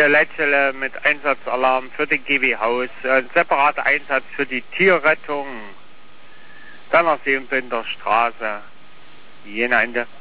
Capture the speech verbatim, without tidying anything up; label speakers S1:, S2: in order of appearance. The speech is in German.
S1: Leitstelle mit Einsatzalarm für den G W-Haus, ein separater Einsatz für die Tierrettung, Dannersee und Bünderstraße, Jena Ende.